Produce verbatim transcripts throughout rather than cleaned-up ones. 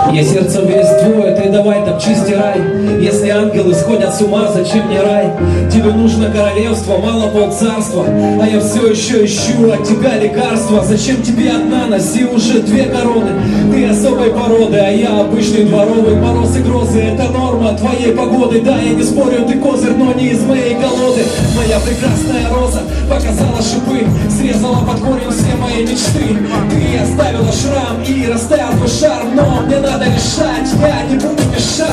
Я сердцем весь твой, ты давай топчи, стирай. Если ангелы сходят с ума, зачем мне рай? Тебе нужно королевство, мало полцарства, а я все еще ищу от тебя лекарства. Зачем тебе одна, носи уже две короны. Ты особой породы, а я обычный дворовый. Мороз и грозы — это норма твоей погоды. Да, я не спорю, ты козырь, но не из моей колоды. Моя прекрасная роза показала шипы, срезала под корень все мои мечты. Ты оставила шрам и растаял твой шарм, но мне надо решать, я не буду мешать.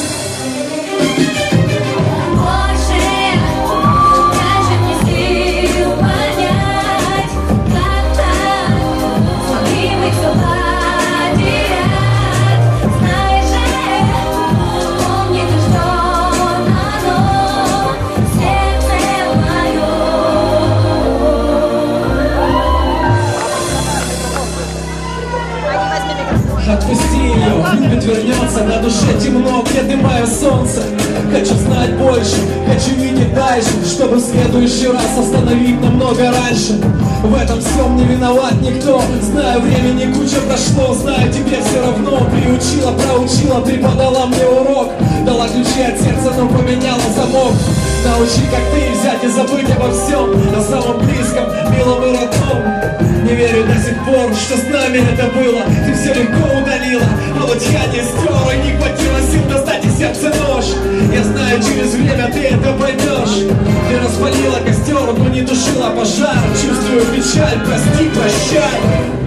Отпусти ее, любит вернется, на душе темно, где дымое солнце. Хочу знать больше, хочу видеть дальше, чтобы в следующий раз остановить намного раньше. В этом всем не виноват никто, знаю, времени куча прошло, знаю, тебе все равно. Приучила, проучила, преподала мне урок, дала ключи от сердца, но поменяла замок. Научи, как ты, взять и забыть обо всем, о самом близком, милом и родном. Не верю до сих пор, что с нами это было. Ты все легко удалила, а вот я не стер, и не хватило сил достать из сердца нож. Я знаю, через время ты это поймешь. Ты распалила костер, но не тушила пожар. Чувствую печаль, прости, прощай.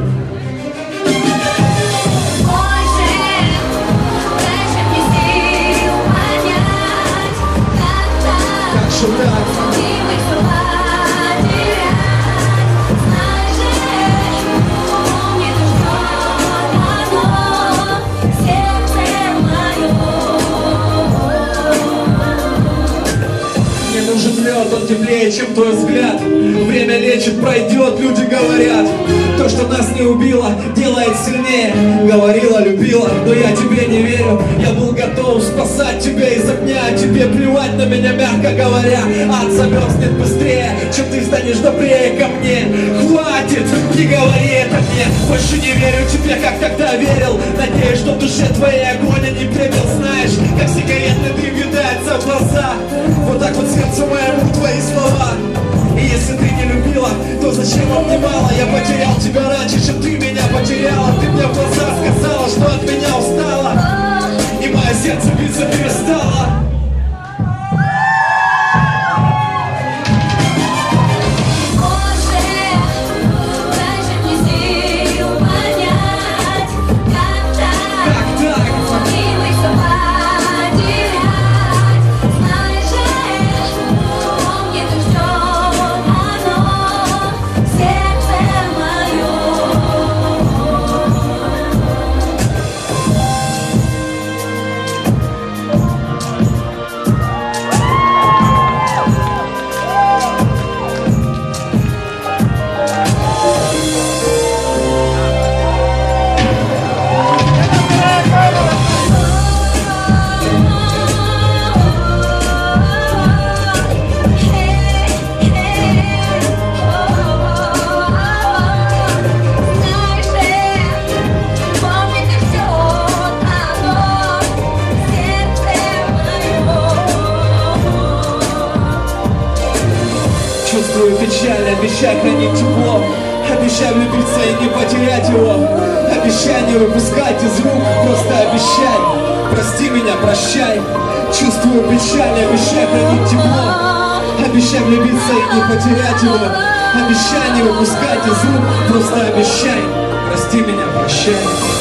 Как же так? Он теплее, чем твой взгляд. Время лечит, пройдет, люди говорят. То, что нас не убило, делает сильнее. Говорила, любила, но я тебе не верю. Я был готов спасать тебя из огня. Тебе плевать на меня, мягко говоря. Ад замерзнет быстрее, чем ты станешь добрее ко мне. Хватит, не говори это мне. Больше не верю тебе, как тогда верил. Надеюсь, что в душе твоей огонь не пепел. Знаешь, как сигаретный дым видается в глаза. Вот так вот сердцу моему твои слова. И если ты не любила, то зачем обнимала? Я потерял тебя раньше, чем ты меня потеряла. Ты мне в глаза сказала, что от меня устала, и мое сердце биться перестало. Чувствую печаль, обещай хранить тепло. Обещай влюбиться и не потерять его. Обещай не выпускать из рук, просто обещай. Прости меня, прощай. Чувствую печаль, обещай хранить тепло. Обещай влюбиться и не потерять его. Обещай не выпускать из рук, просто обещай. Прости меня, прощай.